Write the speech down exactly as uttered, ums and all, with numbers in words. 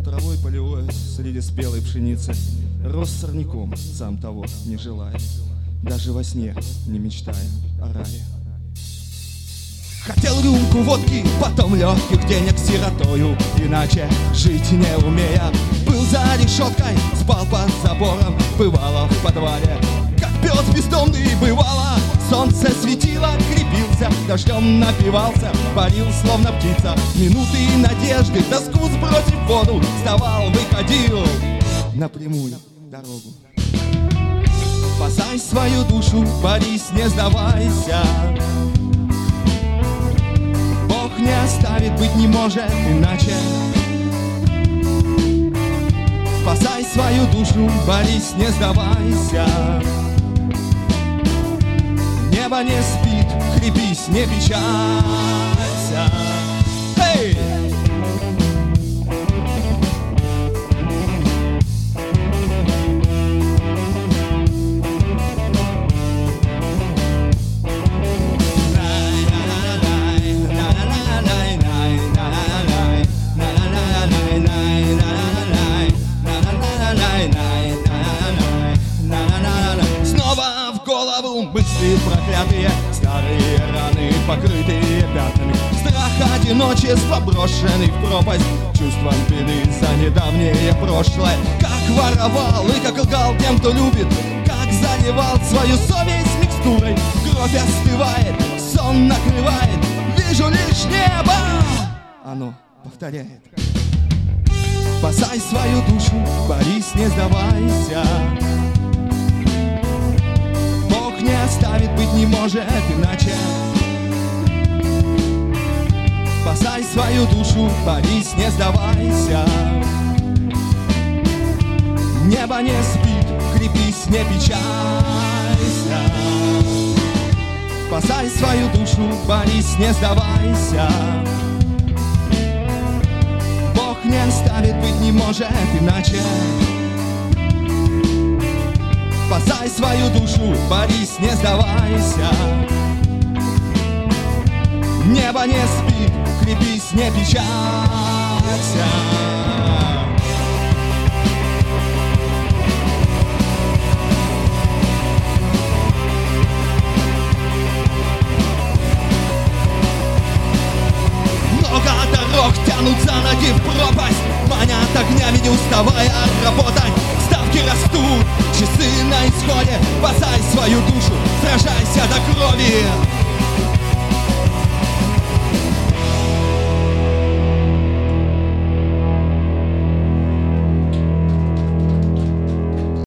травой полевой среди спелой пшеницы рос сорняком, сам того не желая, даже во сне не мечтая о рае. Хотел рюмку водки, потом легких денег сиротою, иначе жить не умея. Был за решеткой, спал под забором, бывало в подвале. Как пес бездомный бывало, солнце светило, крепился, дождем напивался, парил словно птица. Минуты надежды, тоску сбросив в воду, вставал, выходил на прямую дорогу. Спасай свою душу, борись, не сдавайся. Бог не оставит, быть не может иначе. Спасай свою душу, борись, не сдавайся. Небо не спит, крепись, не печалься. Эй! Мысли проклятые, старые раны, покрытые пятнами. Страх одиночества, брошенный в пропасть, чувством вины за недавнее прошлое. Как воровал и как лгал тем, кто любит, как заливал свою совесть микстурой. Кровь остывает, сон накрывает, вижу лишь небо. Оно повторяет. Спасай свою душу, борись, не сдавайся. Не оставит, быть не может иначе. Спасай свою душу, борись, не сдавайся. Небо не спит, крепись, не печалься. Спасай свою душу, борись, не сдавайся. Бог не оставит, быть не может иначе. Спасай свою душу, борись, не сдавайся. Небо не спит, крепись, не печалься. Много дорог тянут за ноги в пропасть, манят огнями, не уставая работать. Ставки растут, часы на исходе. Спасай свою душу, сражайся до крови.